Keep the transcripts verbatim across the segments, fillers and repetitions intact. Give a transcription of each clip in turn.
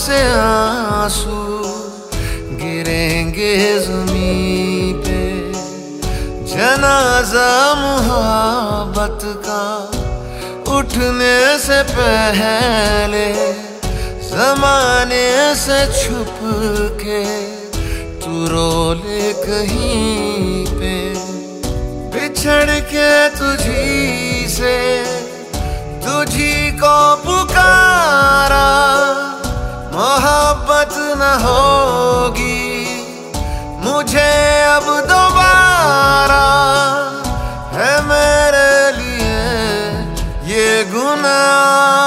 से आंसू गिरेंगे ज़मीं पे, जनाजा मोहब्बत का उठने से पहले ज़माने से छुप के तू रो ले कहीं पे। बिछड़ के तुझी से तुझी को पुकारा, मोहब्बत न होगी मुझे अब दोबारा। है मेरे लिए ये गुनाह,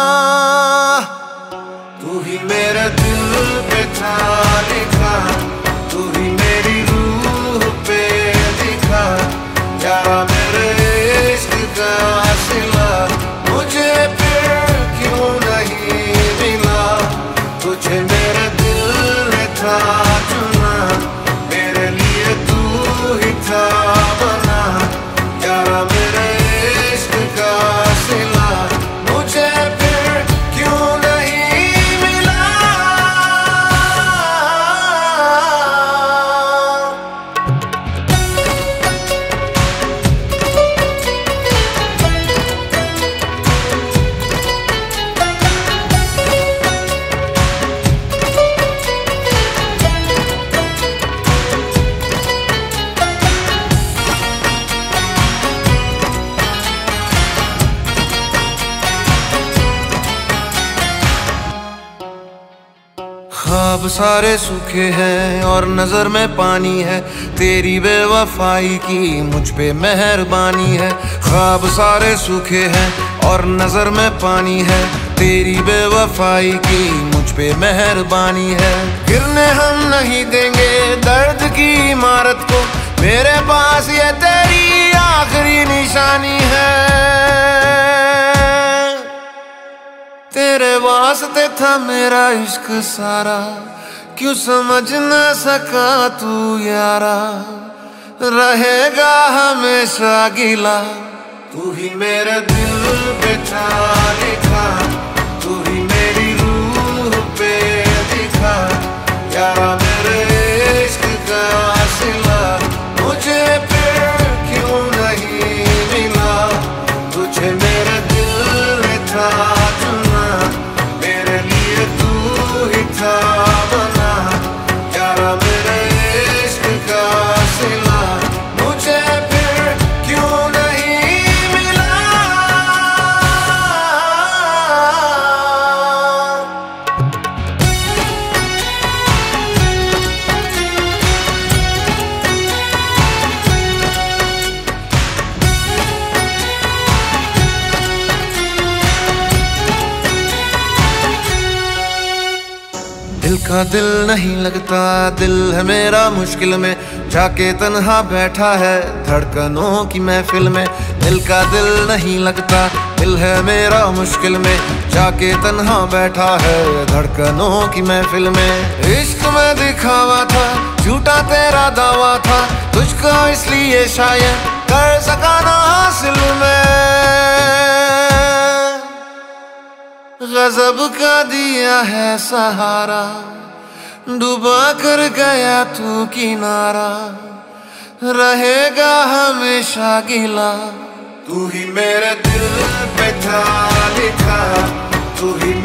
तू ही मेरे दिल पे था लिखा, तू ही मेरी रूह पे दिखा। यारा मेरे इश्क का सिला मुझे फिर क्यों नहीं मिला। तुझे मेरे दिल ने था चुना, मेरे लिए तू ही था बना। यारा मेरे इश्क का सिला मुझे फिर क्यों नहीं मिला। ख्वाब सारे सूखे हैं और नजर में पानी है, तेरी बेवफाई की मुझ पे मेहरबानी है। ख्वाब सारे सूखे हैं और नजर में पानी है, तेरी बेवफाई की मुझ पे मेहरबानी है। गिरने हम नहीं देंगे दर्द की इमारत को, मेरे पास ये तेरी आखिरी निशानी है। तेरे वास्ते था मेरा इश्क सारा, क्यों समझ न सका तू यारा। रहेगा हमेशा गिला, तू ही मेरे दिल पे था लिखा, तू ही मेरी रूह पे दिखा। यारा मेरे इश्क का सिला मुझे फिर क्यों नहीं मिला। तुझे मेरे दिल ने था चुना, मेरे लिए तू ही था बना। यारा मेरे इश्क का सिला मुझे फिर क्यों नहीं मिला। दिल का दिल नहीं लगता, दिल है मेरा मुश्किल में, जाके तन्हा बैठा है धड़कनों की महफिल में। दिल का दिल नहीं लगता, दिल है मेरा मुश्किल में, जाके तन्हा बैठा है धड़कनों की महफिल में। इश्क में दिखावा था, झूठा तेरा दावा था, तुझको इसलिए शायद कर सका ना हासिल में। गजब का दिया है सहारा, डूबा कर गया तू किनारा। रहेगा हमेशा गिला, तू ही मेरे दिल पे था लिखा, तू ही